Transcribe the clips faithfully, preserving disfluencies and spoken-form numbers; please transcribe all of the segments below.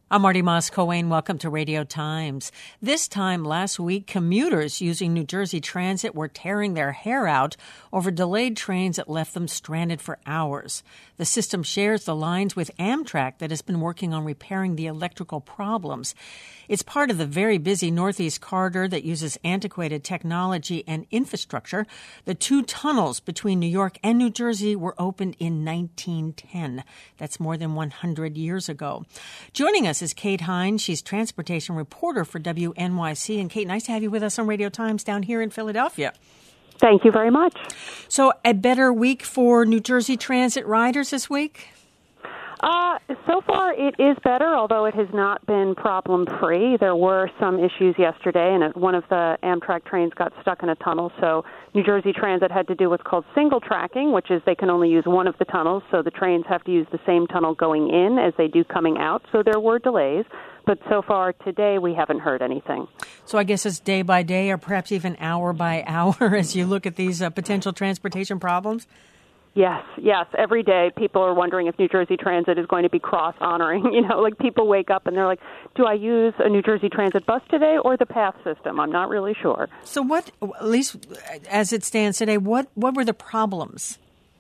I'm Marty Moss-Coane. Welcome to Radio Times. This time last week, commuters using New Jersey Transit were tearing their hair out over delayed trains that left them stranded for hours. The system shares the lines with Amtrak that has been working on repairing the electrical problems. It's part of the very busy Northeast Corridor that uses antiquated technology and infrastructure. The two tunnels between New York and New Jersey were opened in nineteen ten. That's more than one hundred years ago. Joining us is Kate Hine. She's transportation reporter for W N Y C. And Kate, nice to have you with us on Radio Times down here in Philadelphia. Thank you very much. So a better week for New Jersey Transit riders this week? Uh, so far, it is better, although it has not been problem-free. There were some issues yesterday, and one of the Amtrak trains got stuck in a tunnel, so New Jersey Transit had to do what's called single tracking, which is they can only use one of the tunnels, so the trains have to use the same tunnel going in as they do coming out, so there were delays. But so far today, we haven't heard anything. So I guess it's day by day or perhaps even hour by hour as you look at these uh, potential transportation problems? Yes, yes. Every day people are wondering if New Jersey Transit is going to be cross-honoring. You know, like people wake up and they're like, do I use a New Jersey Transit bus today or the PATH system? I'm not really sure. So what, at least as it stands today, what, what were the problems?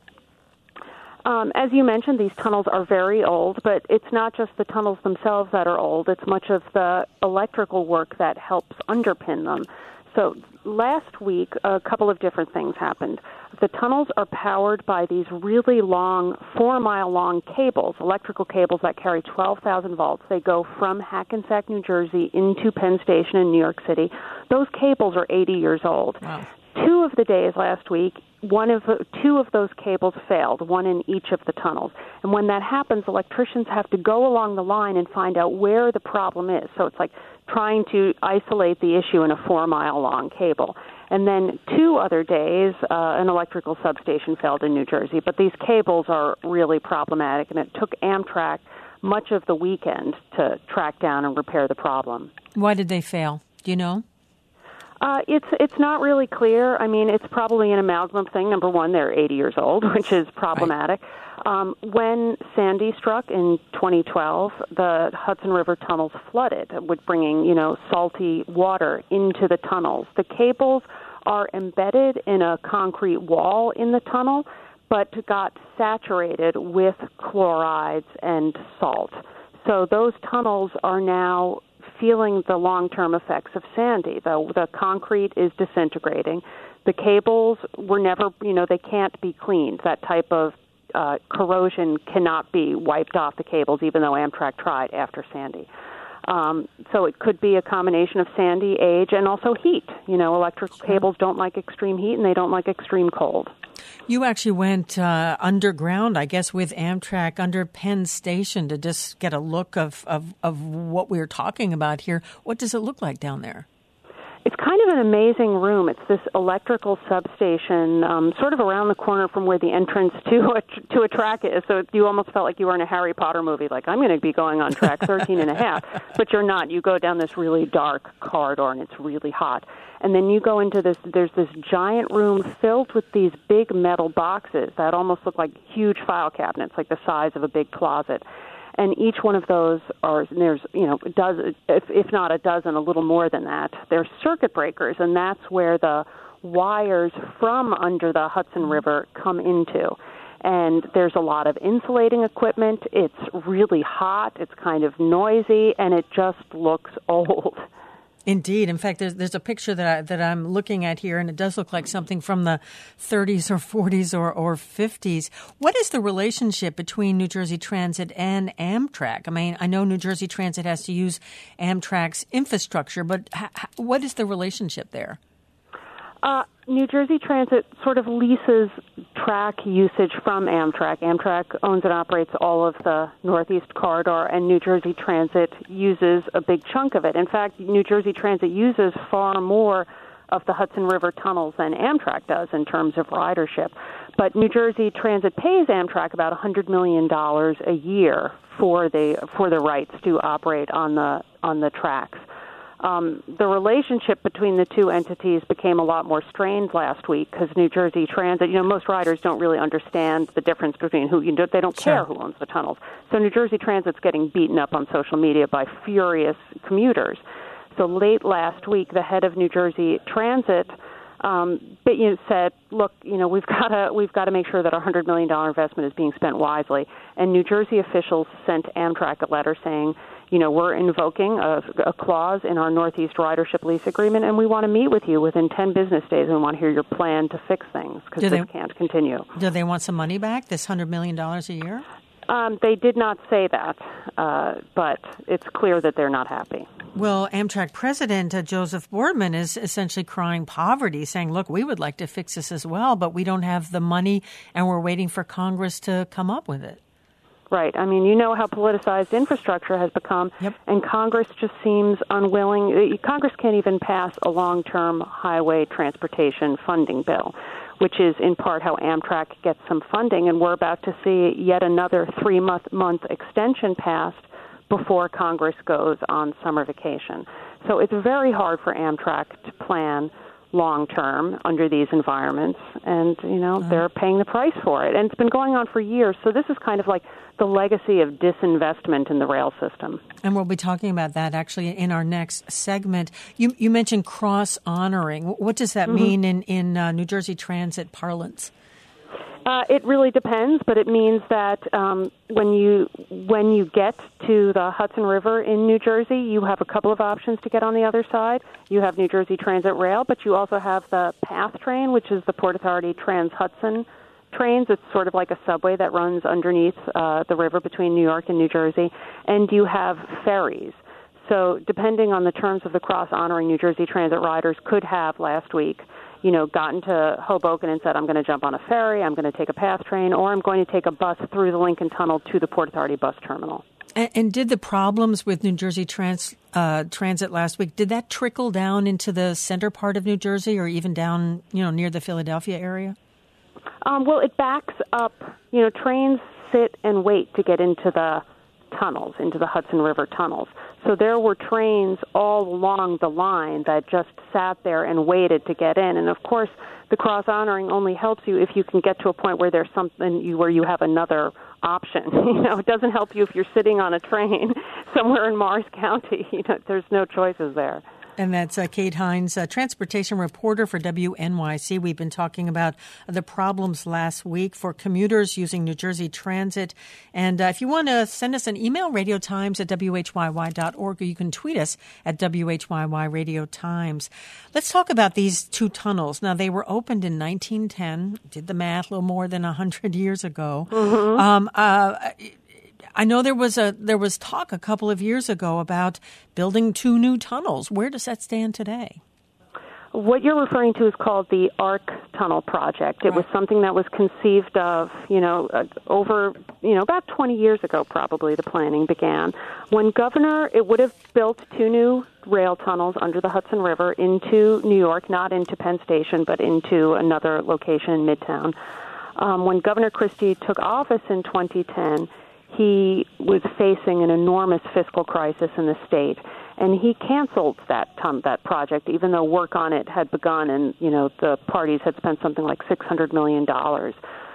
Um, as you mentioned, these tunnels are very old, but it's not just the tunnels themselves that are old. It's much of the electrical work that helps underpin them. So last week, a couple of different things happened. The tunnels are powered by these really long, four-mile-long cables, electrical cables that carry twelve thousand volts. They go from Hackensack, New Jersey, into Penn Station in New York City. Those cables are eighty years old. Wow. Two of the days last week, one of two of those cables failed, one in each of the tunnels. And when that happens, electricians have to go along the line and find out where the problem is. So it's like trying to isolate the issue in a four-mile-long cable. And then two other days, uh, an electrical substation failed in New Jersey. But these cables are really problematic, and it took Amtrak much of the weekend to track down and repair the problem. Why did they fail? Do you know? Uh, it's it's not really clear. I mean, it's probably an amalgam thing. Number one, they're eighty years old, which is problematic. Right. Um, when Sandy struck in twenty twelve, the Hudson River tunnels flooded, with bringing, you know, salty water into the tunnels. The cables are embedded in a concrete wall in the tunnel, but got saturated with chlorides and salt. So those tunnels are now feeling the long-term effects of Sandy. The, the concrete is disintegrating. The cables were never, you know, they can't be cleaned. That type of uh, corrosion cannot be wiped off the cables, even though Amtrak tried after Sandy. Um, so it could be a combination of Sandy, age, and also heat. You know, electrical cables don't like extreme heat, and they don't like extreme cold. You actually went uh, underground, I guess, with Amtrak under Penn Station to just get a look of, of, of what we're talking about here. What does it look like down there? It's kind of an amazing room. It's this electrical substation um, sort of around the corner from where the entrance to a, to a track is. So you almost felt like you were in a Harry Potter movie, like, I'm going to be going on track thirteen and a half. But you're not. You go down this really dark corridor, and it's really hot. And then you go into this, there's this giant room filled with these big metal boxes that almost look like huge file cabinets, like the size of a big closet. And each one of those are, there's, you know, a dozen, if, if not a dozen, a little more than that. They're circuit breakers, and that's where the wires from under the Hudson River come into. And there's a lot of insulating equipment. It's really hot. It's kind of noisy, and it just looks old. Indeed. In fact, there's there's a picture that I, that I'm looking at here, and it does look like something from the thirties or forties or, or fifties. What is the relationship between New Jersey Transit and Amtrak? I mean, I know New Jersey Transit has to use Amtrak's infrastructure, but h- what is the relationship there? Uh, New Jersey Transit sort of leases track usage from Amtrak. Amtrak owns and operates all of the Northeast Corridor, and New Jersey Transit uses a big chunk of it. In fact, New Jersey Transit uses far more of the Hudson River tunnels than Amtrak does in terms of ridership. But New Jersey Transit pays Amtrak about one hundred million dollars a year for the for the rights to operate on the on the tracks. Um, the relationship between the two entities became a lot more strained last week because New Jersey Transit, you know, most riders don't really understand the difference between who, you know, they don't care who owns the tunnels. So New Jersey Transit's getting beaten up on social media by furious commuters. So late last week, the head of New Jersey Transit um, but, you know, said, look, you know, we've got to we've got to make sure that our one hundred million dollars investment is being spent wisely. And New Jersey officials sent Amtrak a letter saying, you know, we're invoking a, a clause in our Northeast ridership lease agreement, and we want to meet with you within ten business days. And we want to hear your plan to fix things because this they, can't continue. Do they want some money back, this one hundred million dollars a year? Um, they did not say that, uh, but it's clear that they're not happy. Well, Amtrak President uh, Joseph Boardman is essentially crying poverty, saying, look, we would like to fix this as well, but we don't have the money, and we're waiting for Congress to come up with it. Right. I mean, you know how politicized infrastructure has become, yep. and Congress just seems unwilling. Congress can't even pass a long-term highway transportation funding bill, which is in part how Amtrak gets some funding, and we're about to see yet another three-month month extension passed before Congress goes on summer vacation. So it's very hard for Amtrak to plan long-term under these environments, and, you know, uh-huh. they're paying the price for it. And it's been going on for years, so this is kind of like the legacy of disinvestment in the rail system. And we'll be talking about that actually in our next segment. You, you mentioned cross-honoring. What does that mm-hmm. mean in, in uh, New Jersey Transit parlance? Uh, it really depends, but it means that um, when you when you get to the Hudson River in New Jersey, you have a couple of options to get on the other side. You have New Jersey Transit Rail, but you also have the PATH train, which is the Port Authority Trans-Hudson trains. It's sort of like a subway that runs underneath uh, the river between New York and New Jersey. And you have ferries. So depending on the terms of the cross-honoring, New Jersey Transit riders could have last week, you know, gotten to Hoboken and said, I'm going to jump on a ferry, I'm going to take a PATH train, or I'm going to take a bus through the Lincoln Tunnel to the Port Authority bus terminal. And, and did the problems with New Jersey trans, uh, Transit last week, did that trickle down into the center part of New Jersey or even down, you know, near the Philadelphia area? Um, well, it backs up. You know, trains sit and wait to get into the tunnels, into the Hudson River tunnels. So there were trains all along the line that just sat there and waited to get in. And, of course, the cross-honoring only helps you if you can get to a point where there's something you, where you have another option. You know, it doesn't help you if you're sitting on a train somewhere in Morris County. You know, there's no choices there. And that's uh, Kate Hines, a transportation reporter for W N Y C. We've been talking about the problems last week for commuters using New Jersey Transit. And uh, if you want to send us an email, radio times at W H Y Y dot org, or you can tweet us at W H Y Y Radio Times. Let's talk about these two tunnels. Now, they were opened in nineteen ten, did the math, a little more than one hundred years ago. Mm-hmm. Um, uh, I know there was a there was talk a couple of years ago about building two new tunnels. Where does that stand today? What you're referring to is called the ARC Tunnel Project. It right. was something that was conceived of, you know, uh, over, you know, about twenty years ago probably the planning began. When Governor, it would have built two new rail tunnels under the Hudson River into New York, not into Penn Station, but into another location in Midtown. Um, when Governor Christie took office in twenty ten, he was facing an enormous fiscal crisis in the state, and he canceled that ton, that project, even though work on it had begun, and you know the parties had spent something like six hundred million dollars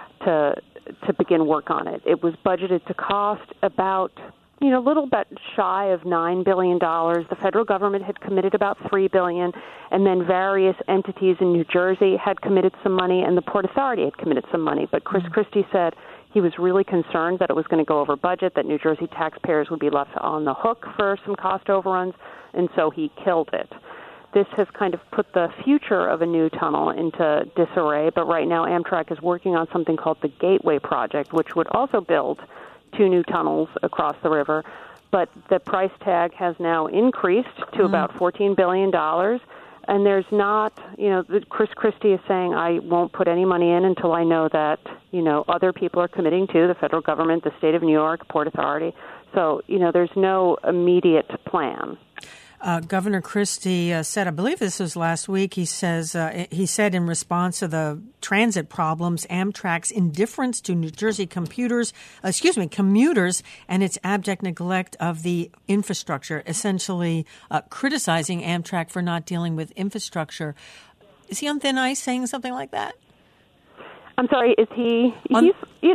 to to begin work on it. It was budgeted to cost about you know a little bit shy of nine billion dollars. The federal government had committed about three billion dollars, and then various entities in New Jersey had committed some money, and the Port Authority had committed some money. But Chris mm-hmm. Christie said he was really concerned that it was going to go over budget, that New Jersey taxpayers would be left on the hook for some cost overruns, and so he killed it. This has kind of put the future of a new tunnel into disarray, but right now Amtrak is working on something called the Gateway Project, which would also build two new tunnels across the river, but the price tag has now increased to mm-hmm. about fourteen billion dollars. And there's not, you know, Chris Christie is saying, I won't put any money in until I know that, you know, other people are committing to, the federal government, the state of New York, Port Authority. So, you know, there's no immediate plan. Uh, Governor Christie uh, said, I believe this was last week, he says uh, he said in response to the transit problems, Amtrak's indifference to New Jersey computers, uh, excuse me, commuters and its abject neglect of the infrastructure, essentially uh, criticizing Amtrak for not dealing with infrastructure. Is he on thin ice saying something like that? I'm sorry, is he? On- he's, you,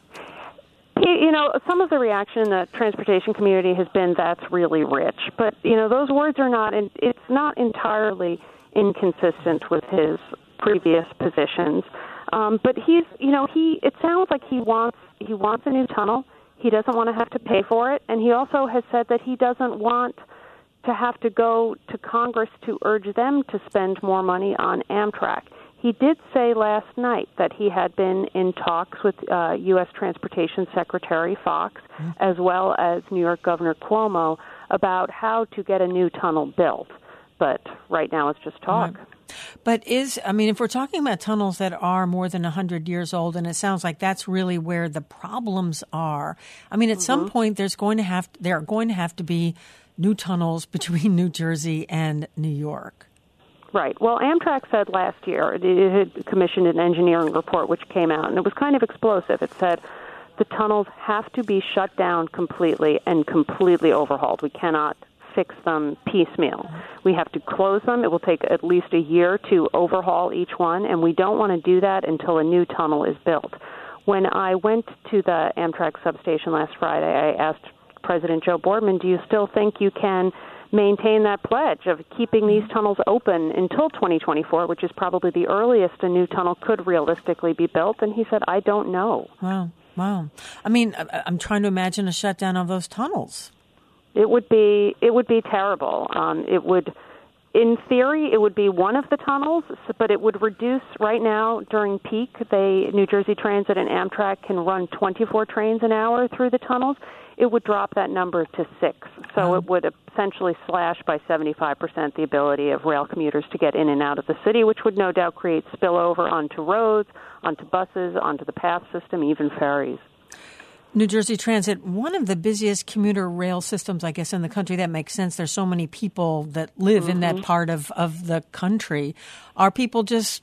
he, you know, some of the reaction in the transportation community has been that's really rich. But, you know, those words are not, in, it's not entirely inconsistent with his previous positions. Um, but he's, you know, he, it sounds like he wants, he wants a new tunnel. He doesn't want to have to pay for it. And he also has said that he doesn't want to have to go to Congress to urge them to spend more money on Amtrak. He did say last night that he had been in talks with uh, U S Transportation Secretary Fox, mm-hmm. as well as New York Governor Cuomo, about how to get a new tunnel built. But right now it's just talk. Right. But is, I mean, if we're talking about tunnels that are more than one hundred years old, and it sounds like that's really where the problems are, I mean, at mm-hmm. some point there's going to have, there are going to have to be new tunnels between New Jersey and New York. Right. Well, Amtrak said last year, it had commissioned an engineering report which came out, and it was kind of explosive. It said the tunnels have to be shut down completely and completely overhauled. We cannot fix them piecemeal. We have to close them. It will take at least a year to overhaul each one, and we don't want to do that until a new tunnel is built. When I went to the Amtrak substation last Friday, I asked President Joe Boardman, do you still think you can maintain that pledge of keeping these tunnels open until twenty twenty-four, which is probably the earliest a new tunnel could realistically be built? And he said, I don't know. Wow. Wow. I mean, I'm trying to imagine a shutdown of those tunnels. It would be it would be terrible. Um, it would, in theory, it would be one of the tunnels, but it would reduce. Right now, during peak, they New Jersey Transit and Amtrak can run twenty-four trains an hour through the tunnels. It would drop that number to six. So it would essentially slash by seventy-five percent the ability of rail commuters to get in and out of the city, which would no doubt create spillover onto roads, onto buses, onto the path system, even ferries. New Jersey Transit, one of the busiest commuter rail systems, I guess, in the country. That makes sense. There's so many people that live mm-hmm. in that part of, of the country. Are people just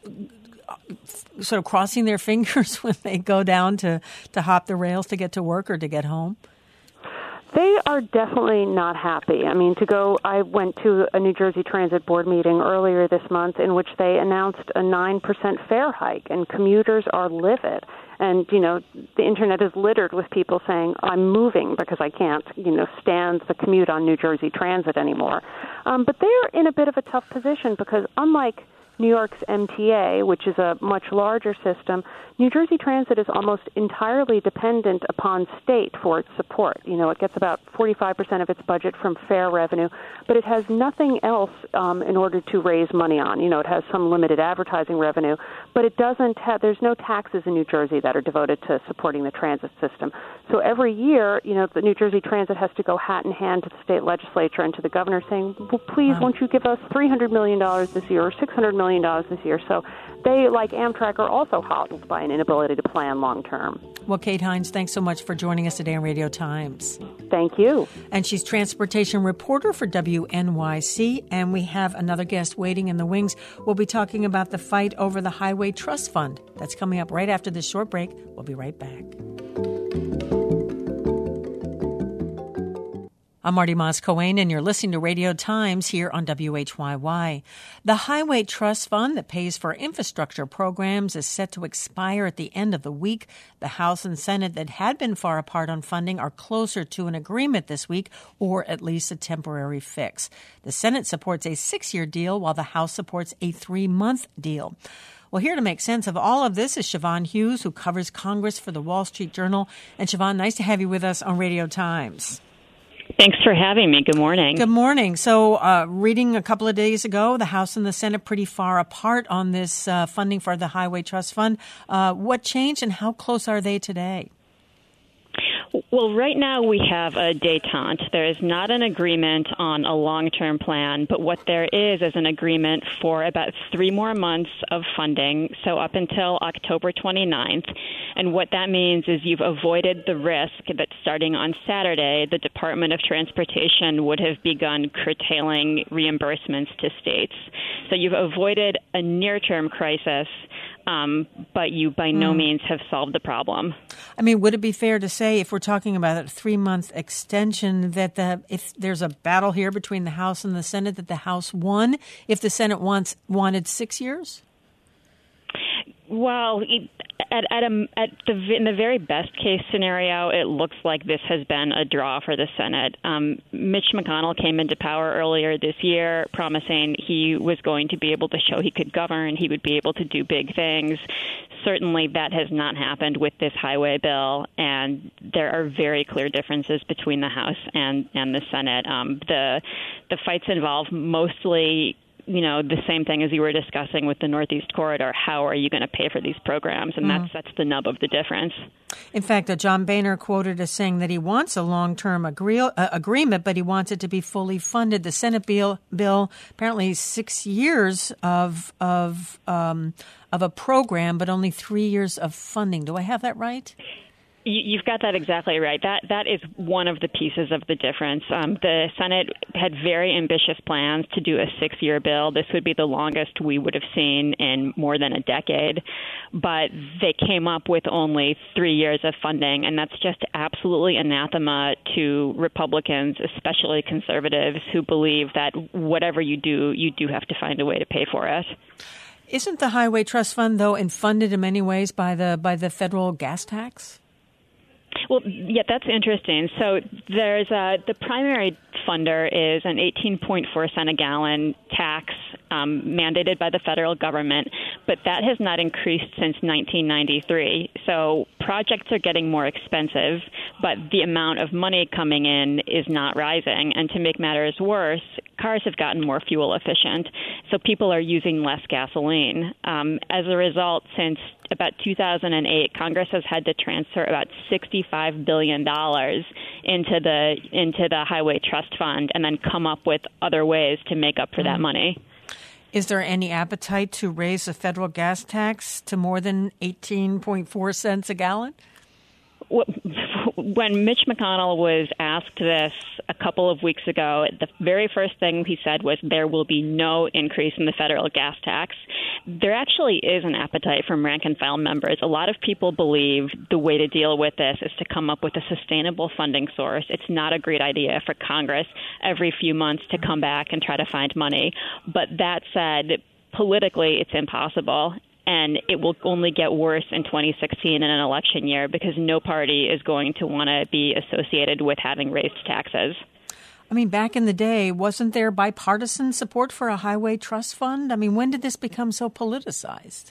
sort of crossing their fingers when they go down to, to hop the rails to get to work or to get home? They are definitely not happy. I mean, to go, I went to a New Jersey Transit Board meeting earlier this month in which they announced a nine percent fare hike, and commuters are livid. And, you know, the Internet is littered with people saying, I'm moving because I can't, you know, stand the commute on New Jersey Transit anymore. Um, but they're in a bit of a tough position because unlike New York's M T A, which is a much larger system, New Jersey Transit is almost entirely dependent upon state for its support. You know, it gets about forty-five percent of its budget from fare revenue, but it has nothing else um, in order to raise money on. You know, it has some limited advertising revenue, but it doesn't have, there's no taxes in New Jersey that are devoted to supporting the transit system. So every year, you know, the New Jersey Transit has to go hat in hand to the state legislature and to the governor saying, well, please, wow. won't you give us three hundred million dollars this year or six hundred million dollars this year? So they, like Amtrak, are also hobbled by an inability to plan long term. Well, Kate Hines, thanks so much for joining us today on Radio Times. Thank you. And she's transportation reporter for W N Y C. And we have another guest waiting in the wings. We'll be talking about the fight over the Highway Trust Fund. That's coming up right after this short break. We'll be right back. I'm Marty Moss-Coane, and you're listening to Radio Times here on W H Y Y. The Highway Trust Fund that pays for infrastructure programs is set to expire at the end of the week. The House and Senate that had been far apart on funding are closer to an agreement this week, or at least a temporary fix. The Senate supports a six-year deal, while the House supports a three-month deal. Well, here to make sense of all of this is Siobhan Hughes, who covers Congress for the Wall Street Journal. And Siobhan, nice to have you with us on Radio Times. Thanks for having me. Good morning. Good morning. So uh, reading a couple of days ago, the House and the Senate pretty far apart on this uh, funding for the Highway Trust Fund. Uh, what changed and how close are they today? Well, right now we have a détente. There is not an agreement on a long-term plan, but what there is is an agreement for about three more months of funding, so up until October twenty-ninth. And what that means is you've avoided the risk that starting on Saturday, the Department of Transportation would have begun curtailing reimbursements to states. So you've avoided a near-term crisis, um, but you by no mm. means have solved the problem. I mean, would it be fair to say, if we're talking about a three-month extension, that the if there's a battle here between the House and the Senate, that the House won if the Senate wants wanted six years? Well, at at, a, at the in the very best case scenario, it looks like this has been a draw for the Senate. Um, Mitch McConnell came into power earlier this year, promising he was going to be able to show he could govern, he would be able to do big things. Certainly, that has not happened with this highway bill, and there are very clear differences between the House and and the Senate. Um, the the fights involve mostly, you know, the same thing as you were discussing with the Northeast Corridor. How are you going to pay for these programs? And mm. that's that's the nub of the difference. In fact, uh, John Boehner quoted as saying that he wants a long-term agree- uh, agreement, but he wants it to be fully funded. The Senate bill, bill apparently six years of of um, of a program, but only three years of funding. Do I have that right? You've got that exactly right. That that is one of the pieces of the difference. Um, the Senate had very ambitious plans to do a six-year bill. This would be the longest we would have seen in more than a decade. But they came up with only three years of funding, and that's just absolutely anathema to Republicans, especially conservatives, who believe that whatever you do, you do have to find a way to pay for it. Isn't the Highway Trust Fund, though, and funded in many ways by the by the federal gas tax? Well, yeah, that's interesting. So there's a, the primary funder is an eighteen point four cent a gallon tax um, mandated by the federal government, but that has not increased since nineteen ninety-three. So projects are getting more expensive, but the amount of money coming in is not rising. And to make matters worse, cars have gotten more fuel efficient, so people are using less gasoline. Um, as a result, since about two thousand eight, Congress has had to transfer about sixty-five billion dollars into the into the Highway Trust Fund and then come up with other ways to make up for that money. Is there any appetite to raise the federal gas tax to more than eighteen point four cents a gallon? When Mitch McConnell was asked this a couple of weeks ago, the very first thing he said was there will be no increase in the federal gas tax. There actually is an appetite from rank-and-file members. A lot of people believe the way to deal with this is to come up with a sustainable funding source. It's not a great idea for Congress every few months to come back and try to find money. But that said, politically, it's impossible. And it will only get worse in twenty sixteen in an election year because no party is going to want to be associated with having raised taxes. I mean, back in the day, wasn't there bipartisan support for a highway trust fund? I mean, when did this become so politicized?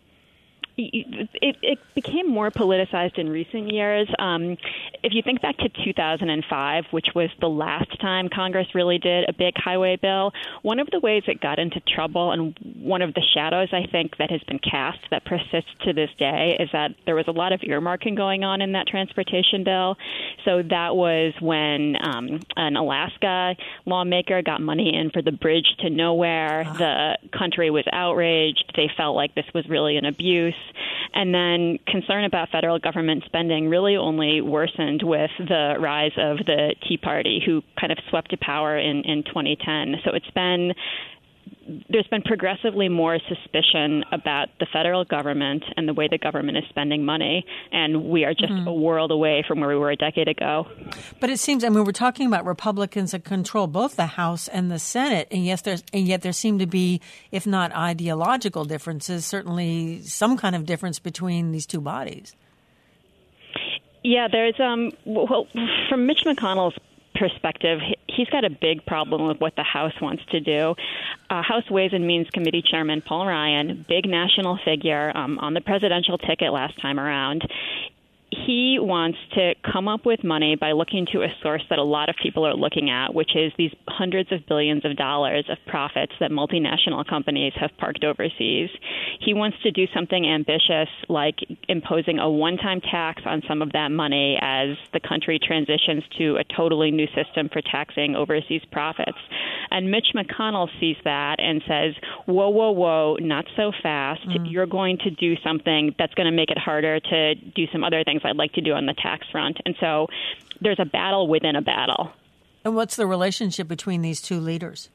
It, it became more politicized in recent years. Um, if you think back to two thousand five, which was the last time Congress really did a big highway bill, one of the ways it got into trouble and one of the shadows, I think, that has been cast that persists to this day is that there was a lot of earmarking going on in that transportation bill. So that was when um, an Alaska lawmaker got money in for the bridge to nowhere. The country was outraged. They felt like this was really an abuse. And then concern about federal government spending really only worsened with the rise of the Tea Party, who kind of swept to power in, in twenty ten. So it's been there's been progressively more suspicion about the federal government and the way the government is spending money. And we are just mm-hmm. a world away from where we were a decade ago. But it seems, I mean, we're talking about Republicans that control both the House and the Senate. And yes, there's, and yet there seem to be, if not ideological differences, certainly some kind of difference between these two bodies. Yeah, there's, um, well, from Mitch McConnell's perspective, he's got a big problem with what the House wants to do. Uh, House Ways and Means Committee Chairman Paul Ryan, big national figure um, on the presidential ticket last time around, he wants to come up with money by looking to a source that a lot of people are looking at, which is these hundreds of billions of dollars of profits that multinational companies have parked overseas. He wants to do something ambitious like imposing a one-time tax on some of that money as the country transitions to a totally new system for taxing overseas profits. And Mitch McConnell sees that and says, whoa, whoa, whoa, not so fast. Mm. You're going to do something that's going to make it harder to do some other things I'd like to do on the tax front. And so there's a battle within a battle. And what's the relationship between these two leaders?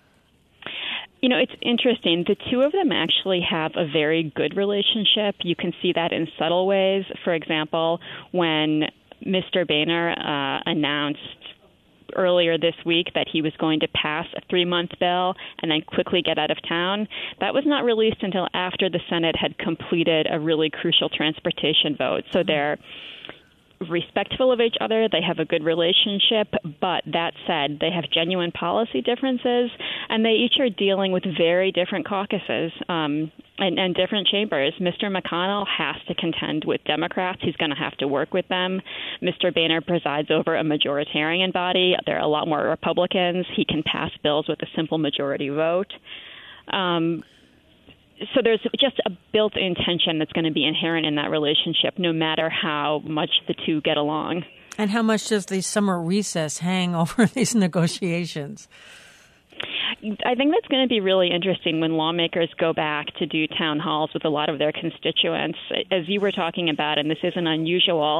You know, it's interesting. The two of them actually have a very good relationship. You can see that in subtle ways. For example, when Mister Boehner uh, announced earlier this week that he was going to pass a three-month bill and then quickly get out of town, that was not released until after the Senate had completed a really crucial transportation vote. So they're respectful of each other. They have a good relationship. But that said, they have genuine policy differences, and they each are dealing with very different caucuses um, and, and different chambers. Mister McConnell has to contend with Democrats. He's going to have to work with them. Mister Boehner presides over a majoritarian body. There are a lot more Republicans. He can pass bills with a simple majority vote. Um, So there's just a built-in tension that's going to be inherent in that relationship, no matter how much the two get along. And how much does the summer recess hang over these negotiations? I think that's going to be really interesting when lawmakers go back to do town halls with a lot of their constituents. As you were talking about, and this isn't unusual,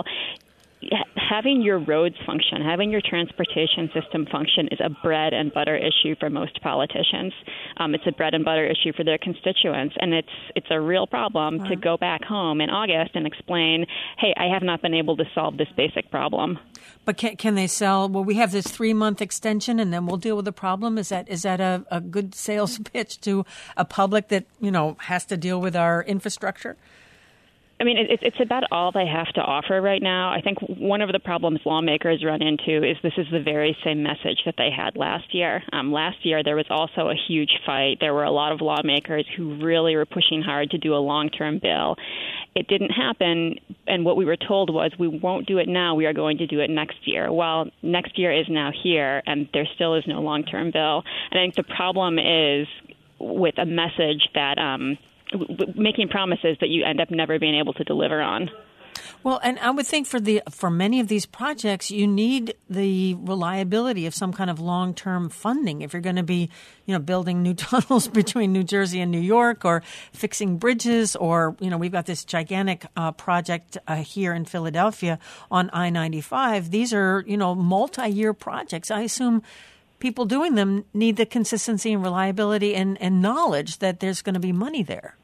having your roads function, having your transportation system function is a bread and butter issue for most politicians. Um, it's a bread and butter issue for their constituents, and it's it's a real problem right. to go back home in August and explain, hey, I have not been able to solve this basic problem. But can, can they sell, well, we have this three-month extension, and then we'll deal with the problem? Is that is that a, a good sales pitch to a public that, you know, has to deal with our infrastructure? I mean, it, it's about all they have to offer right now. I think one of the problems lawmakers run into is this is the very same message that they had last year. Um, last year, there was also a huge fight. There were a lot of lawmakers who really were pushing hard to do a long-term bill. It didn't happen, and what we were told was we won't do it now. We are going to do it next year. Well, next year is now here, and there still is no long-term bill. And I think the problem is with a message that um, – making promises that you end up never being able to deliver on. Well, and I would think for the for many of these projects, you need the reliability of some kind of long-term funding. If you're going to be, you know, building new tunnels between New Jersey and New York, or fixing bridges, or, you know, we've got this gigantic uh, project uh, here in Philadelphia on I ninety-five. These are, you know, multi-year projects. I assume people doing them need the consistency and reliability and, and knowledge that there's going to be money there.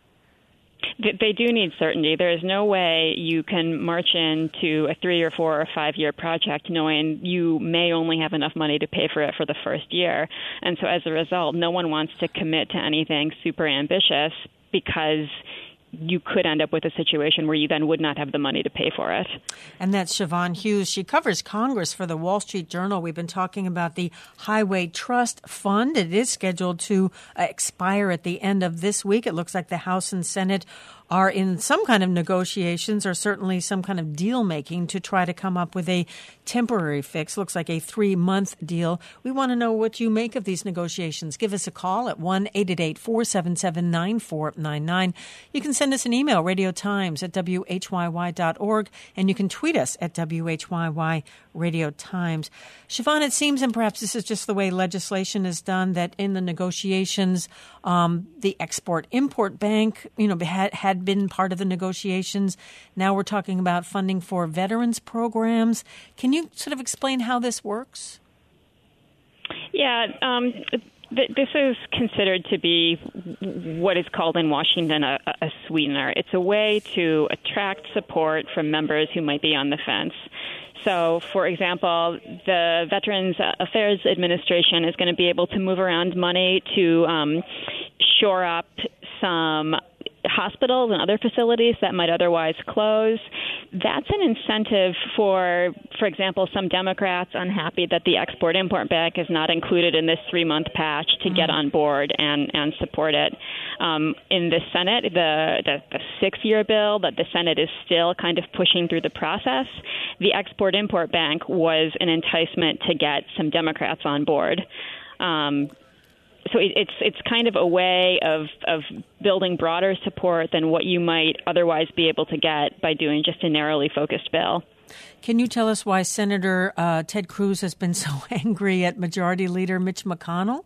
They do need certainty. There is no way you can march into a three or four or five year project knowing you may only have enough money to pay for it for the first year. And so as a result, no one wants to commit to anything super ambitious because you could end up with a situation where you then would not have the money to pay for it. And that's Siobhan Hughes. She covers Congress for the Wall Street Journal. We've been talking about the Highway Trust Fund. It is scheduled to uh, expire at the end of this week. It looks like the House and Senate are in some kind of negotiations, or certainly some kind of deal making, to try to come up with a temporary fix. Looks like a three-month deal. We want to know what you make of these negotiations. Give us a call at one eight eight eight, four seven seven, nine four nine nine. You can send us an email, radiotimes at W H Y Y dot org, and you can tweet us at W H Y Y Radio Times. Siobhan, it seems, and perhaps this is just the way legislation is done, that in the negotiations, um, the Export-Import Bank, you know, had, had been part of the negotiations. Now we're talking about funding for veterans programs. Can you sort of explain how this works? Yeah, um, th- this is considered to be what is called in Washington a, a sweetener. It's a way to attract support from members who might be on the fence. So, for example, the Veterans Affairs Administration is going to be able to move around money to um, shore up some hospitals and other facilities that might otherwise close. That's an incentive for, for example, some Democrats unhappy that the Export-Import Bank is not included in this three-month patch to mm-hmm. get on board and, and support it. Um, in the Senate, the, the, the six-year bill that the Senate is still kind of pushing through the process, the Export-Import Bank was an enticement to get some Democrats on board. Um, so it, it's it's kind of a way of, of building broader support than what you might otherwise be able to get by doing just a narrowly focused bill. Can you tell us why Senator uh, Ted Cruz has been so angry at Majority Leader Mitch McConnell?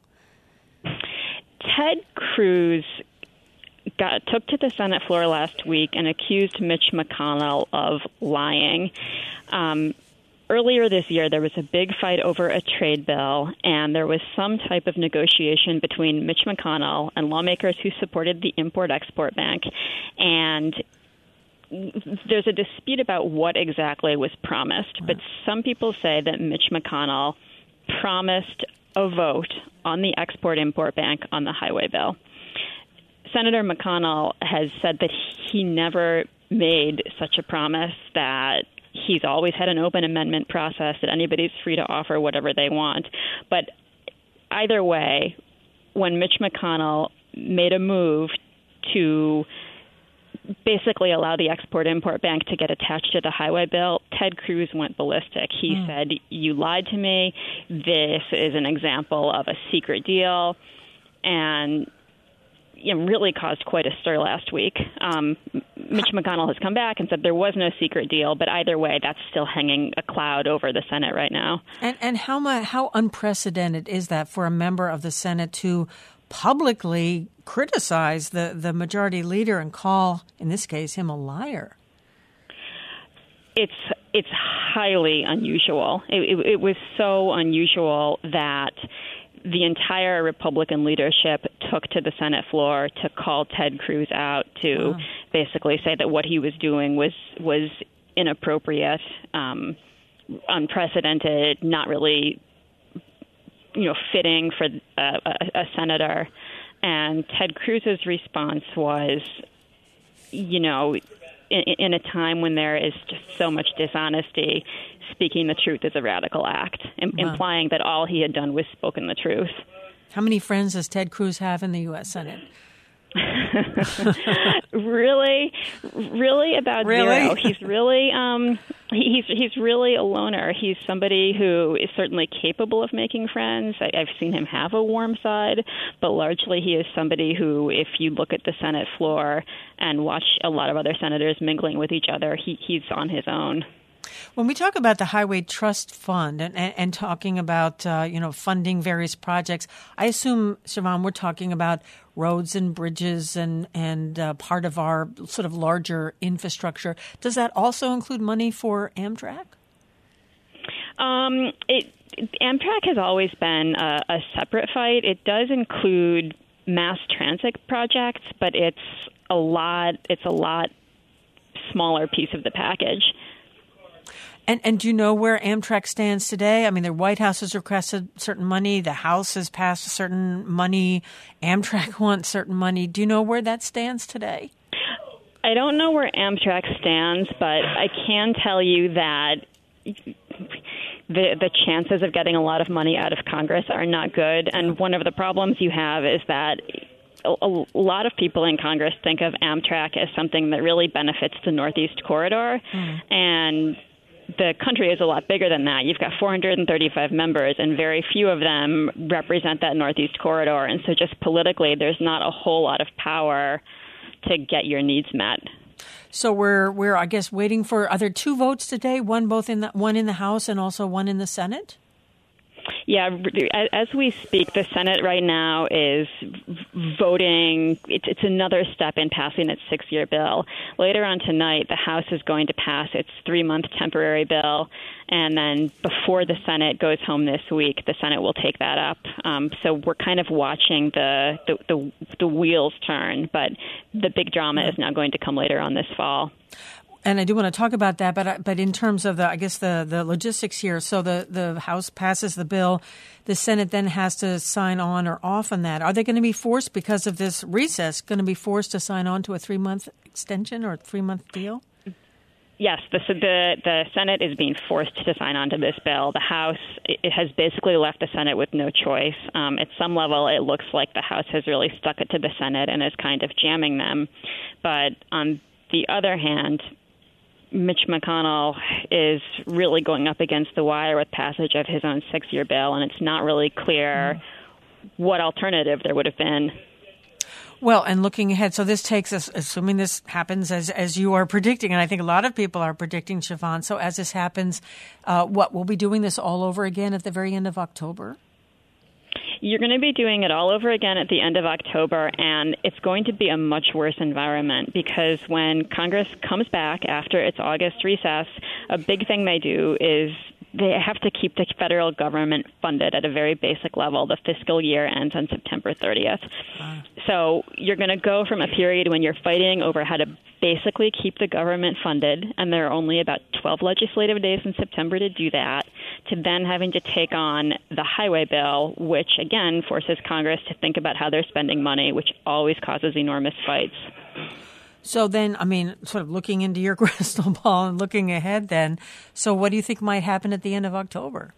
Ted Cruz got took to the Senate floor last week and accused Mitch McConnell of lying. Um, earlier this year, there was a big fight over a trade bill, and there was some type of negotiation between Mitch McConnell and lawmakers who supported the Import-Export Bank. And there's a dispute about what exactly was promised, but some people say that Mitch McConnell promised a vote on the Export-Import Bank on the highway bill. Senator McConnell has said that he never made such a promise, that he's always had an open amendment process, that anybody's free to offer whatever they want. But either way, when Mitch McConnell made a move to basically allow the Export-Import Bank to get attached to the highway bill, Ted Cruz went ballistic. He mm. said, "You lied to me. This is an example of a secret deal," and you know, really caused quite a stir last week. Um, Mitch McConnell has come back and said there was no secret deal, but either way, that's still hanging a cloud over the Senate right now. And, and how mu- how unprecedented is that for a member of the Senate to publicly criticize the, the majority leader and call, in this case, him a liar? It's it's highly unusual. It, it, it was so unusual that the entire Republican leadership took to the Senate floor to call Ted Cruz out, to wow. basically say that what he was doing was was inappropriate, um, unprecedented, not really, you know, fitting for a, a, a senator. And Ted Cruz's response was, you know, in, in a time when there is just so much dishonesty, speaking the truth is a radical act, im- wow. implying that all he had done was spoken the truth. How many friends does Ted Cruz have in the U S. Senate? really, really about really? zero. He's really, um, he's he's really a loner. He's somebody who is certainly capable of making friends. I, I've seen him have a warm side, but largely he is somebody who, if you look at the Senate floor and watch a lot of other senators mingling with each other, he, he's on his own. When we talk about the Highway Trust Fund and, and, and talking about, uh, you know, funding various projects, I assume, Siobhan, we're talking about roads and bridges and, and uh, part of our sort of larger infrastructure. Does that also include money for Amtrak? Um, it, Amtrak has always been a, a separate fight. It does include mass transit projects, but it's a lot, it's a lot smaller piece of the package. And and do you know where Amtrak stands today? I mean, the White House has requested certain money. The House has passed certain money. Amtrak wants certain money. Do you know where that stands today? I don't know where Amtrak stands, but I can tell you that the the chances of getting a lot of money out of Congress are not good. And one of the problems you have is that a, a lot of people in Congress think of Amtrak as something that really benefits the Northeast Corridor. Mm. And the country is a lot bigger than that. You've got four hundred thirty-five members, and very few of them represent that Northeast Corridor. And so just politically, there's not a whole lot of power to get your needs met. So we're, we're I guess, waiting for, are there two votes today, one both in the, one in the House and also one in the Senate? Yeah, as we speak, the Senate right now is voting. It's, it's another step in passing its six-year bill. Later on tonight, the House is going to pass its three-month temporary bill, and then before the Senate goes home this week, the Senate will take that up. Um, so we're kind of watching the, the, the, the wheels turn, but the big drama is now going to come later on this fall. And I do want to talk about that, but but in terms of the, I guess the, the logistics here, so the, the House passes the bill, the Senate then has to sign on or off on that. Are they going to be forced, because of this recess, going to be forced to sign on to a three-month extension or a three-month deal? Yes, the, the the Senate is being forced to sign on to this bill. The House it has basically left the Senate with no choice. Um, at some level, it looks like the House has really stuck it to the Senate and is kind of jamming them. But on the other hand, Mitch McConnell is really going up against the wire with passage of his own six-year bill, and it's not really clear mm. what alternative there would have been. Well, and looking ahead, so this takes us, assuming this happens as as you are predicting, and I think a lot of people are predicting, Siobhan, so as this happens, uh, what, we'll be doing this all over again at the very end of October? You're going to be doing it all over again at the end of October, and it's going to be a much worse environment because when Congress comes back after its August recess, a big thing they do is they have to keep the federal government funded at a very basic level. The fiscal year ends on September thirtieth. Uh. So you're going to go from a period when you're fighting over how to basically keep the government funded, and there are only about twelve legislative days in September to do that, to then having to take on the highway bill, which, again, forces Congress to think about how they're spending money, which always causes enormous fights. So then, I mean, sort of looking into your crystal ball and looking ahead then, so what do you think might happen at the end of October?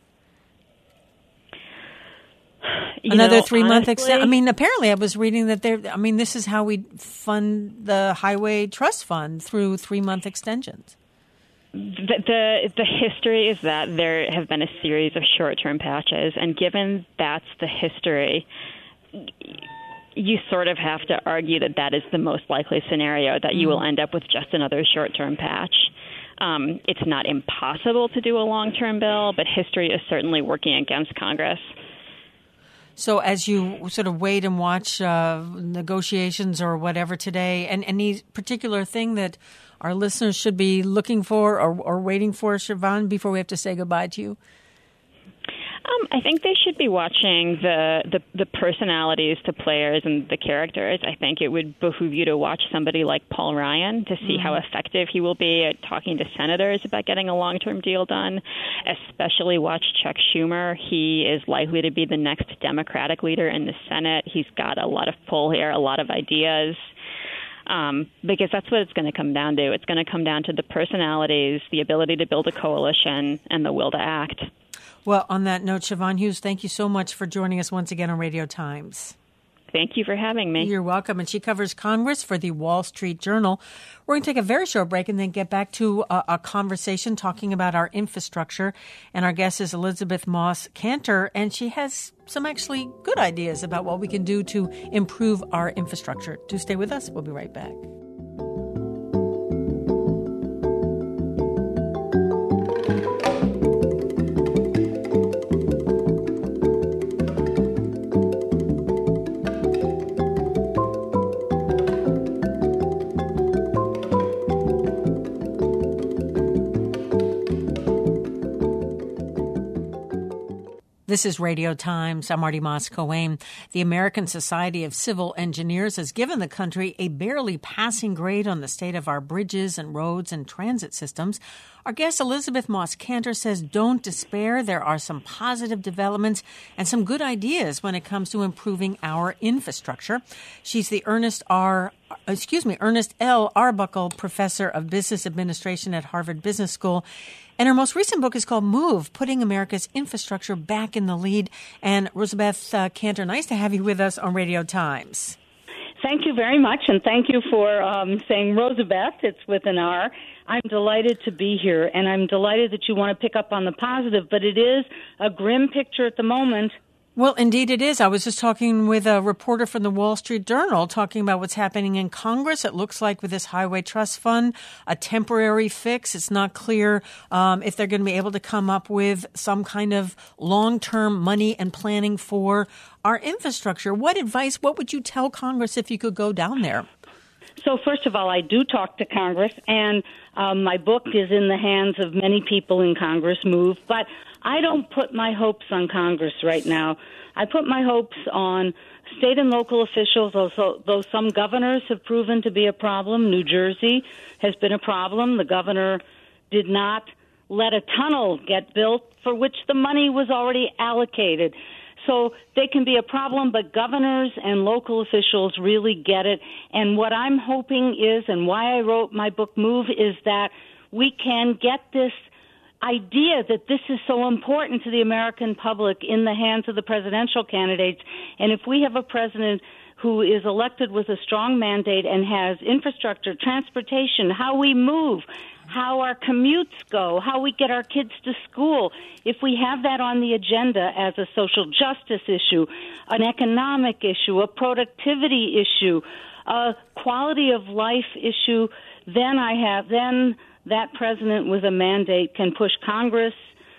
You Another know, three-month extension? I mean, apparently I was reading that there, I mean, this is how we fund the Highway Trust Fund through three-month extensions. The, the the history is that there have been a series of short-term patches, and given that's the history, you sort of have to argue that that is the most likely scenario, that you will end up with just another short-term patch. Um, it's not impossible to do a long-term bill, but history is certainly working against Congress. So as you sort of wait and watch uh, negotiations or whatever today, and any particular thing that our listeners should be looking for or, or waiting for, Siobhan, before we have to say goodbye to you? Um, I think they should be watching the, the, the personalities to players and the characters. I think it would behoove you to watch somebody like Paul Ryan to see mm-hmm. how effective he will be at talking to senators about getting a long-term deal done. Especially watch Chuck Schumer. He is likely to be the next Democratic leader in the Senate. He's got a lot of pull here, a lot of ideas. Um, because that's what it's going to come down to. It's going to come down to the personalities, the ability to build a coalition, and the will to act. Well, on that note, Siobhan Hughes, thank you so much for joining us once again on Radio Times. Thank you for having me. You're welcome. And she covers Congress for the Wall Street Journal. We're going to take a very short break and then get back to a, a conversation talking about our infrastructure. And our guest is Elizabeth Moss Kanter, and she has some actually good ideas about what we can do to improve our infrastructure. Do stay with us. We'll be right back. This is Radio Times. I'm Marty Moss-Coane. The American Society of Civil Engineers has given the country a barely passing grade on the state of our bridges and roads and transit systems. Our guest, Elizabeth Moss Kanter, says don't despair. There are some positive developments and some good ideas when it comes to improving our infrastructure. She's the Ernest R. Excuse me, Ernest L. Arbuckle Professor of Business Administration at Harvard Business School. And her most recent book is called Move, Putting America's Infrastructure Back in the Lead. And Elizabeth uh, Kanter, nice to have you with us on Radio Times. Thank you very much, and thank you for um, saying Rosabeth. It's with an R. I'm delighted to be here, and I'm delighted that you want to pick up on the positive, but it is a grim picture at the moment. Well, indeed it is. I was just talking with a reporter from the Wall Street Journal talking about what's happening in Congress. It looks like with this Highway Trust Fund, a temporary fix. It's not clear um, if they're going to be able to come up with some kind of long-term money and planning for our infrastructure. What advice, what would you tell Congress if you could go down there? So first of all, I do talk to Congress, and um, my book is in the hands of many people in Congress, Move, but I don't put my hopes on Congress right now. I put my hopes on state and local officials, also, though some governors have proven to be a problem. New Jersey has been a problem. The governor did not let a tunnel get built for which the money was already allocated. So they can be a problem, but governors and local officials really get it. And what I'm hoping is, and why I wrote my book Move, is that we can get this idea that this is so important to the American public in the hands of the presidential candidates. And if we have a president who is elected with a strong mandate and has infrastructure, transportation, how we move, how our commutes go, how we get our kids to school, if we have that on the agenda as a social justice issue, an economic issue, a productivity issue, a quality of life issue, then I have, then that president with a mandate can push Congress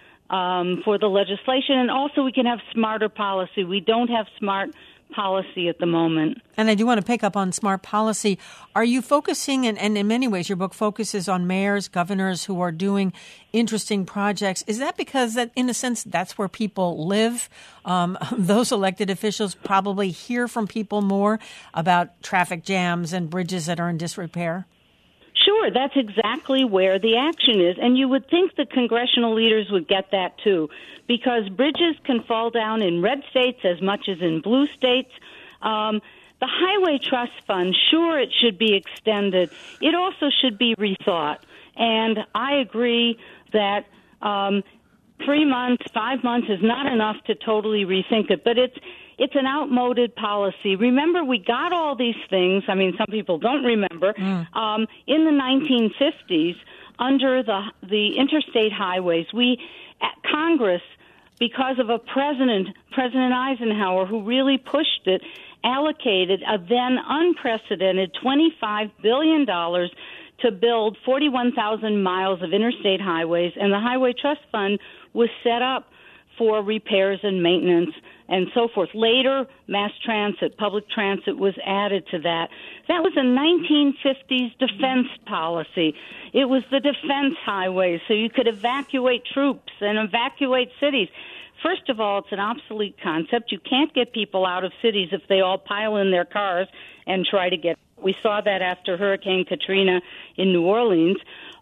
um, for the legislation, and also we can have smarter policy. We don't have smart policy at the moment. And I do want to pick up on smart policy. Are you focusing, and, and in many ways your book focuses on mayors, governors who are doing interesting projects. Is that because that, in a sense, that's where people live? Um, those elected officials probably hear from people more about traffic jams and bridges that are in disrepair? Sure, that's exactly where the action is. And you would think the congressional leaders would get that, too, because bridges can fall down in red states as much as in blue states. Um, the Highway Trust Fund, sure, it should be extended. It also should be rethought. And I agree that um, three months, five months is not enough to totally rethink it, but it's It's an outmoded policy. Remember, we got all these things. I mean, some people don't remember. Mm. Um, in the nineteen fifties, under the the interstate highways, we, at Congress, because of a president, President Eisenhower, who really pushed it, allocated a then unprecedented twenty-five billion dollars to build forty-one thousand miles of interstate highways, and the Highway Trust Fund was set up for repairs and maintenance and so forth. Later, mass transit, public transit was added to that. That was a nineteen fifties defense policy. It was the defense highways, so you could evacuate troops and evacuate cities. First of all, it's an obsolete concept. You can't get people out of cities if they all pile in their cars and try to get. We saw that after Hurricane Katrina in New Orleans.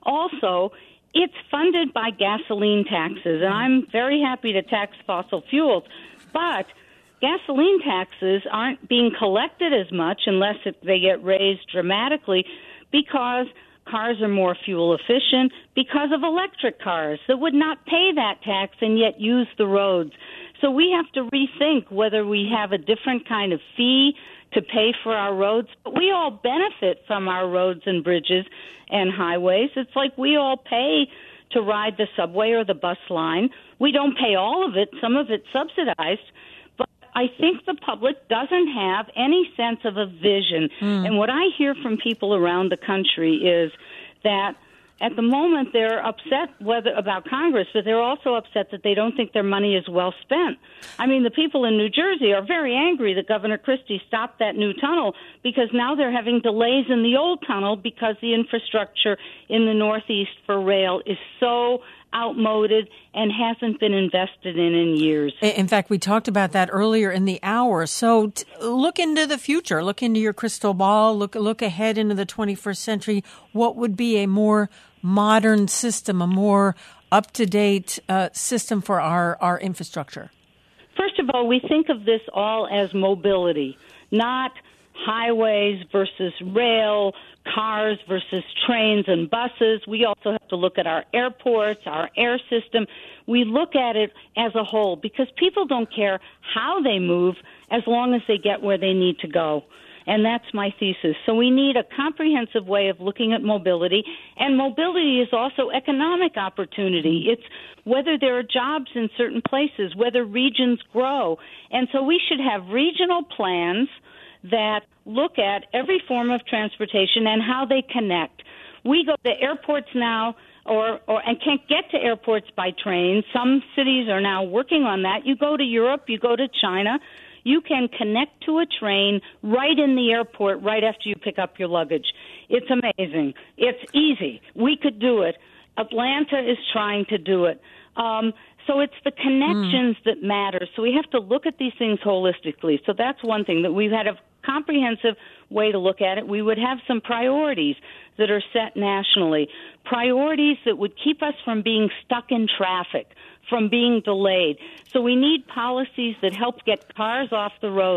Also, it's funded by gasoline taxes, and I'm very happy to tax fossil fuels, but gasoline taxes aren't being collected as much unless it, they get raised dramatically because cars are more fuel efficient, because of electric cars that would not pay that tax and yet use the roads. So we have to rethink whether we have a different kind of fee to pay for our roads, but we all benefit from our roads and bridges and highways. It's like we all pay to ride the subway or the bus line. We don't pay all of it. Some of it's subsidized. But I think the public doesn't have any sense of a vision. Mm. And what I hear from people around the country is that at the moment they're upset whether about Congress, but they're also upset that they don't think their money is well spent. I mean, the people in New Jersey are very angry that Governor Christie stopped that new tunnel because now they're having delays in the old tunnel because the infrastructure in the Northeast for rail is so outmoded and hasn't been invested in in years. In fact, we talked about that earlier in the hour. So t- look into the future. Look into your crystal ball. Look look ahead into the twenty-first century. What would be a more modern system, a more up-to-date uh, system for our, our infrastructure? First of all, we think of this all as mobility, not highways versus rail, cars versus trains and buses. We also have to look at our airports, our air system. We look at it as a whole because people don't care how they move as long as they get where they need to go. And that's my thesis. So we need a comprehensive way of looking at mobility. And mobility is also economic opportunity. It's whether there are jobs in certain places, whether regions grow. And so we should have regional plans that look at every form of transportation and how they connect. We go to airports now or, or and can't get to airports by train. Some cities are now working on that. You go to Europe, you go to China, you can connect to a train right in the airport right after you pick up your luggage. It's amazing. It's easy. We could do it. Atlanta is trying to do it. Um, so it's the connections mm. that matter. So we have to look at these things holistically. So that's one thing, that we've had a comprehensive way to look at it. We would have some priorities that are set nationally, priorities that would keep us from being stuck in traffic, from being delayed. So we need policies that help get cars off the roads.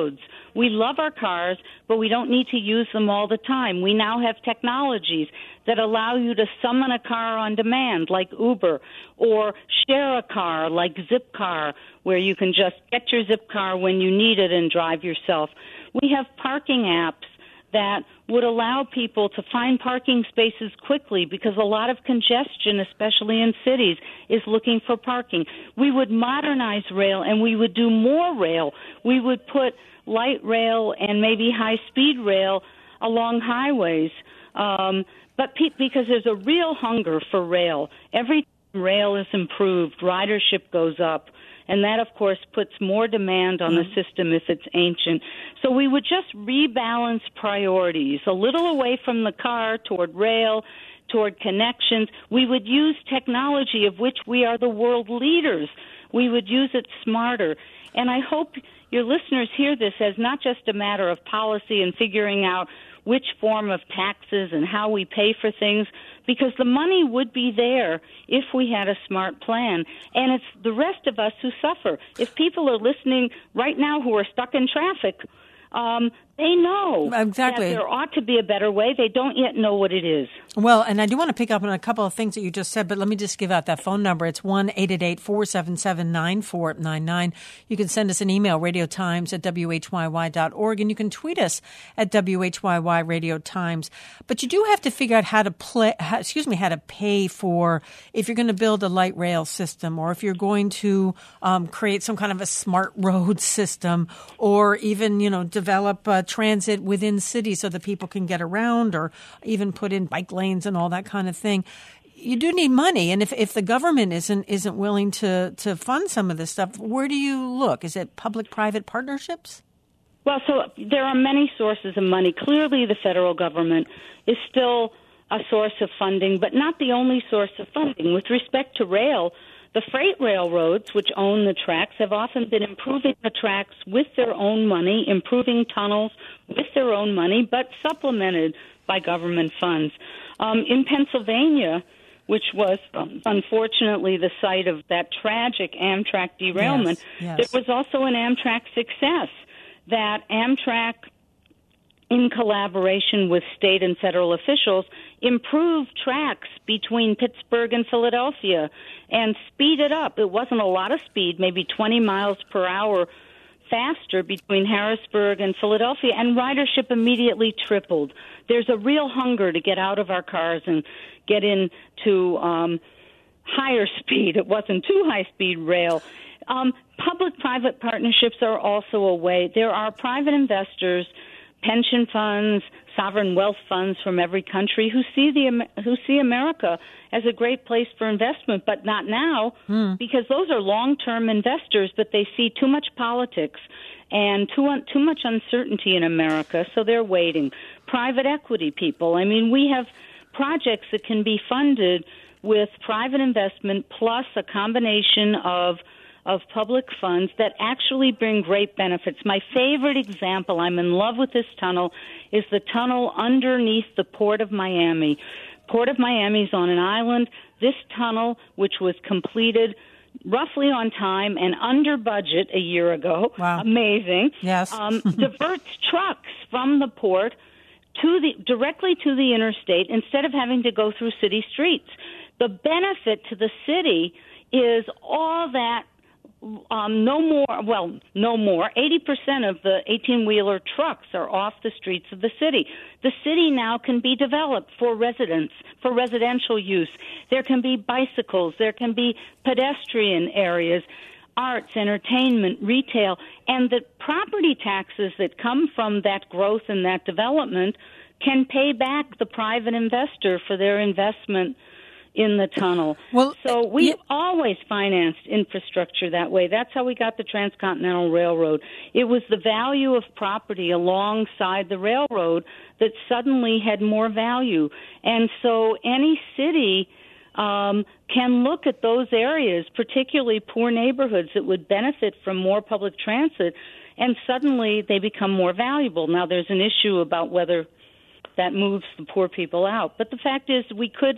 We love our cars, but we don't need to use them all the time. We now have technologies that allow you to summon a car on demand, like Uber, or share a car, like Zipcar, where you can just get your Zipcar when you need it and drive yourself. We have parking apps that would allow people to find parking spaces quickly, because a lot of congestion, especially in cities, is looking for parking. We would modernize rail, and we would do more rail. We would put light rail and maybe high-speed rail along highways, um, but pe- because there's a real hunger for rail. Every time rail is improved, ridership goes up. And that, of course, puts more demand on the system if it's ancient. So we would just rebalance priorities, a little away from the car toward rail, toward connections. We would use technology of which we are the world leaders. We would use it smarter. And I hope your listeners hear this as not just a matter of policy and figuring out which form of taxes and how we pay for things, because the money would be there if we had a smart plan. And it's the rest of us who suffer. If people are listening right now who are stuck in traffic, um, they know exactly that there ought to be a better way. They don't yet know what it is. Well, and I do want to pick up on a couple of things that you just said, but let me just give out that phone number. It's one eight eight eight, four seven seven, nine four nine nine. You can send us an email, radiotimes at W H Y Y dot org, and you can tweet us at W H Y Y Radio Times. But you do have to figure out how to play, how, excuse me, how to pay for, if you're going to build a light rail system, or if you're going to um, create some kind of a smart road system, or even, you know, develop uh, transit within cities so that people can get around, or even put in bike lanes and all that kind of thing. You do need money, and if, if the government isn't isn't willing to, to fund some of this stuff, where do you look? Is it public-private partnerships? Well, so there are many sources of money. Clearly, the federal government is still a source of funding, but not the only source of funding. With respect to rail, the freight railroads, which own the tracks, have often been improving the tracks with their own money, improving tunnels with their own money, but supplemented by government funds. Um, in Pennsylvania, which was um, unfortunately the site of that tragic Amtrak derailment, yes, yes. there was also an Amtrak success that Amtrak, in collaboration with state and federal officials, improved tracks between Pittsburgh and Philadelphia and speeded up. It wasn't a lot of speed, maybe twenty miles per hour faster between Harrisburg and Philadelphia, and ridership immediately tripled. There's a real hunger to get out of our cars and get into um, higher speed. It wasn't too high-speed rail. Um, public-private partnerships are also a way. There are private investors, pension funds, sovereign wealth funds from every country who see the who see America as a great place for investment, but not now, mm. because those are long-term investors, but they see too much politics and too un, too much uncertainty in America, so they're waiting. Private equity people, I mean, we have projects that can be funded with private investment plus a combination of of public funds that actually bring great benefits. My favorite example, I'm in love with this tunnel, is the tunnel underneath the Port of Miami. Port of Miami is on an island. This tunnel, which was completed roughly on time and under budget a year ago, wow. amazing, yes. um, diverts trucks from the port to the directly to the interstate instead of having to go through city streets. The benefit to the city is all that Um, no more, well, no more. eighty percent of the eighteen-wheeler trucks are off the streets of the city. The city now can be developed for residents, for residential use. There can be bicycles. There can be pedestrian areas, arts, entertainment, retail. And the property taxes that come from that growth and that development can pay back the private investor for their investment in the tunnel. Well, so we've yeah. always financed infrastructure that way. That's how we got the Transcontinental Railroad. It was the value of property alongside the railroad that suddenly had more value. And so any city um, can look at those areas, particularly poor neighborhoods that would benefit from more public transit, and suddenly they become more valuable. Now, there's an issue about whether that moves the poor people out. But the fact is we could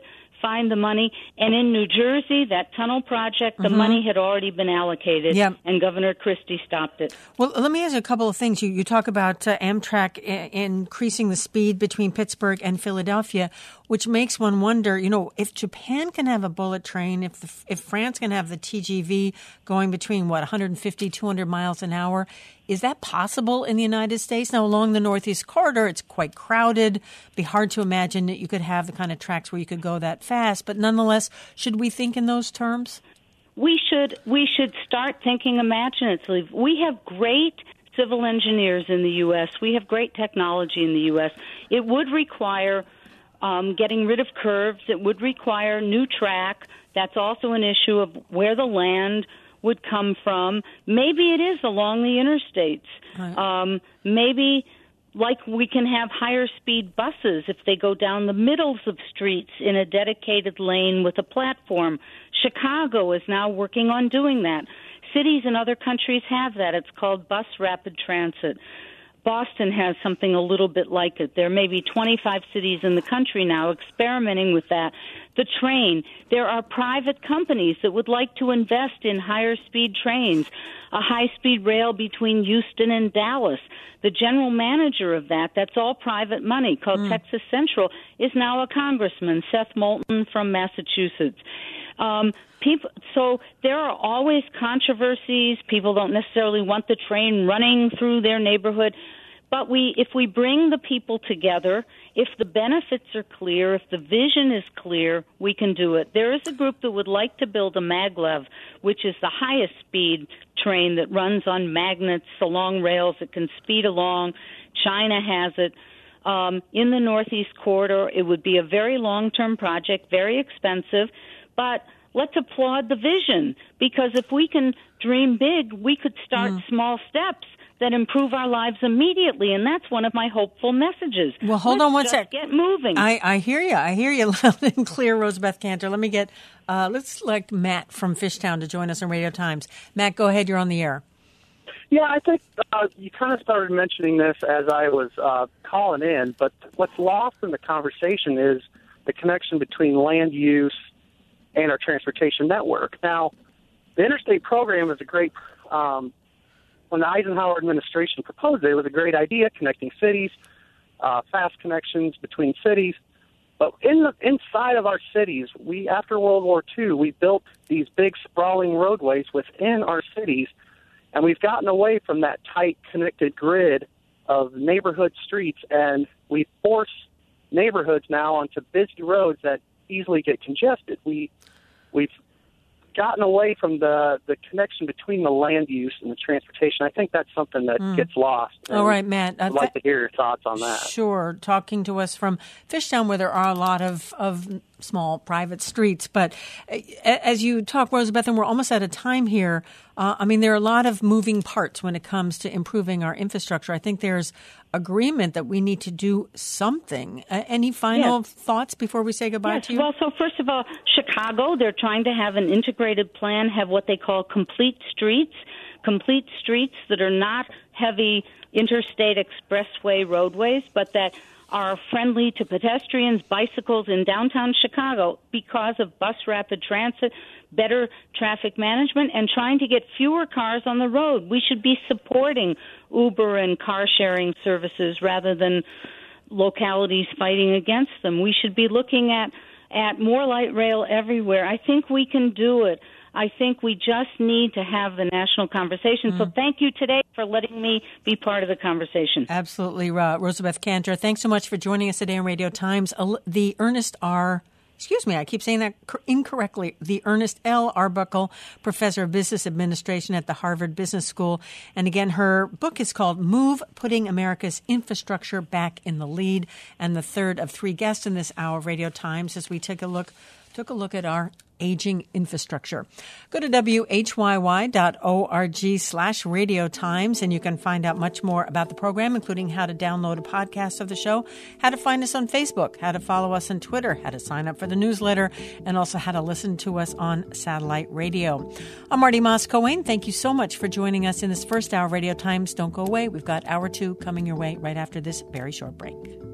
find the money. And in New Jersey, that tunnel project, the mm-hmm. money had already been allocated, yep. and Governor Christie stopped it. Well, let me ask you a couple of things. You, you talk about uh, Amtrak I- increasing the speed between Pittsburgh and Philadelphia, which makes one wonder, you know, if Japan can have a bullet train, if the, if France can have the T G V going between, what, one fifty, two hundred miles an hour, is that possible in the United States? Now, along the Northeast Corridor, it's quite crowded. It'd be hard to imagine that you could have the kind of tracks where you could go that fast. But nonetheless, should we think in those terms? We should. We should start thinking imaginatively. We have great civil engineers in the U S. We have great technology in the U S. It would require um, getting rid of curves. It would require new track. That's also an issue of where the land would come from. Maybe it is along the interstates. Right. Um, maybe like we can have higher speed buses if they go down the middles of streets in a dedicated lane with a platform. Chicago is now working on doing that. Cities in other countries have that. It's called bus rapid transit. Boston has something a little bit like it. There may be twenty-five cities in the country now experimenting with that. The train, there are private companies that would like to invest in higher speed trains, a high-speed rail between Houston and Dallas. The general manager of that, that's all private money, called mm. Texas Central, is now a congressman, Seth Moulton from Massachusetts. Um, people, so there are always controversies. People don't necessarily want the train running through their neighborhood. But we, if we bring the people together, if the benefits are clear, if the vision is clear, we can do it. There is a group that would like to build a maglev, which is the highest speed train that runs on magnets along rails. It can speed along. China has it. Um, in the Northeast Corridor, it would be a very long-term project, very expensive, but let's applaud the vision, because if we can dream big, we could start mm. small steps that improve our lives immediately, and that's one of my hopeful messages. Well, hold let's on one just sec. Get moving. I, I hear you. I hear you loud and clear, Rosabeth Kanter. Let me get, uh, let's select Matt from Fishtown to join us on Radio Times. Matt, go ahead. You're on the air. Yeah, I think uh, you kind of started mentioning this as I was uh, calling in, but what's lost in the conversation is the connection between land use and our transportation network. Now, the interstate program is a great, um, when the Eisenhower administration proposed it, it was a great idea, connecting cities, uh, fast connections between cities. But in the, inside of our cities, we, after World War Two, we built these big sprawling roadways within our cities, and we've gotten away from that tight connected grid of neighborhood streets, and we force neighborhoods now onto busy roads that easily get congested. We, we've gotten away from the, the connection between the land use and the transportation. I think that's something that mm. gets lost. All right, Matt. I'd like to hear your thoughts on that. Sure. Talking to us from Fishtown, where there are a lot of, of small private streets. But as you talk, Rosabeth, and we're almost out of time here, uh, I mean, there are a lot of moving parts when it comes to improving our infrastructure. I think there's agreement that we need to do something. Uh, any final yes. thoughts before we say goodbye yes. to you? Well, so first of all, Chicago, they're trying to have an integrated plan, have what they call complete streets, complete streets that are not heavy interstate expressway roadways, but that are friendly to pedestrians, bicycles in downtown Chicago because of bus rapid transit, better traffic management, and trying to get fewer cars on the road. We should be supporting Uber and car-sharing services rather than localities fighting against them. We should be looking at, at more light rail everywhere. I think we can do it. I think we just need to have the national conversation. Mm. So thank you today for letting me be part of the conversation. Absolutely, uh, Rosabeth Kanter. Thanks so much for joining us today on Radio Times. The Ernest R. Excuse me, I keep saying that incorrectly. The Ernest L. Arbuckle, Professor of Business Administration at the Harvard Business School. And again, her book is called Move, Putting America's Infrastructure Back in the Lead. And the third of three guests in this hour of Radio Times as we take a look, took a look at our aging infrastructure. Go to W H Y Y dot org slash Radio Times, and you can find out much more about the program, including how to download a podcast of the show, how to find us on Facebook, how to follow us on Twitter, how to sign up for the newsletter, and also how to listen to us on satellite radio. I'm Marty Moss-Coane. Thank you so much for joining us in this first hour of Radio Times. Don't go away. We've got hour two coming your way right after this very short break.